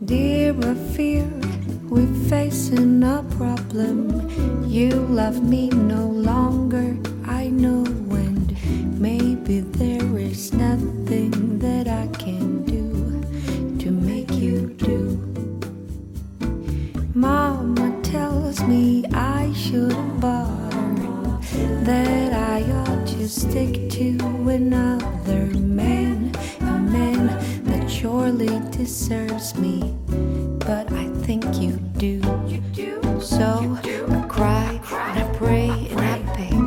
Dear, I fear we're facing a problem. You love me no longer, I know, and maybe there is nothing that I can do to make you do. Mama tells me I shouldn't bother, that I ought to stick to another man, a man that surely deserves me. But I think you do. So I cry and I pray and I beg.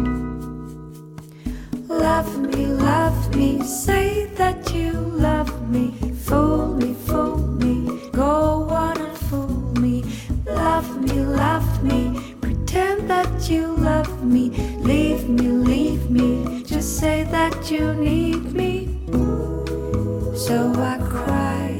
Love me, say that you love me. Fool me, go on and fool me. Love me, pretend that you love me. Leave me, just say that you need me. So I cry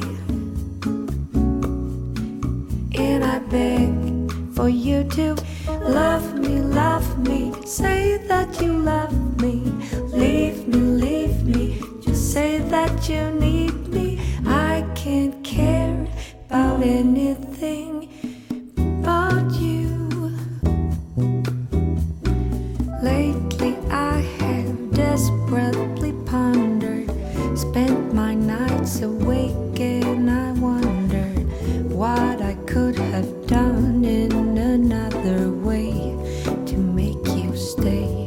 and I beg for you to love me, say that you love me. Leave me, just say that you need me. I can't care about anything but you. Lately I have desperately pondered, spent my nights awake and I wondered what I could have done in another way to make you stay.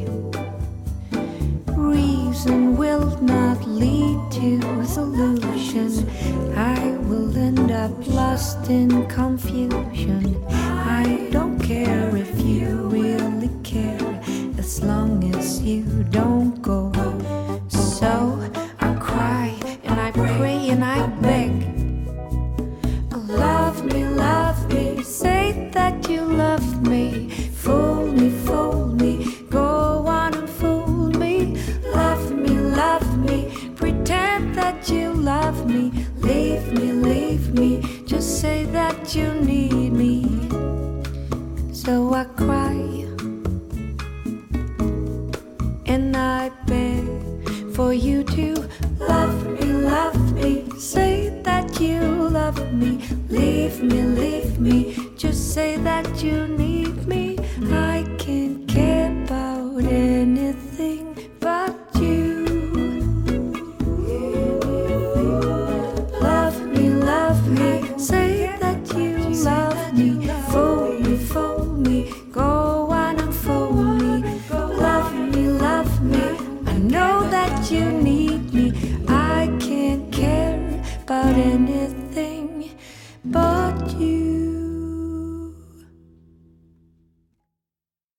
Reason will not lead to solution. I will end up lost in confusion. I don't care if you really care, as long as you don't go. So I cry and I pray and I beg. Love me, say that you love me. Fool me, go on and fool me. Love me, pretend that you love me. Leave me, just say that you need me. So I cry and I beg for you to love me, say that you love me. Leave me, just say that you need me. I can't care about anything but you. Love me, say that you love me. Fool me, go on and fool me. Love me, I know that you need me. I can't care about anything but you.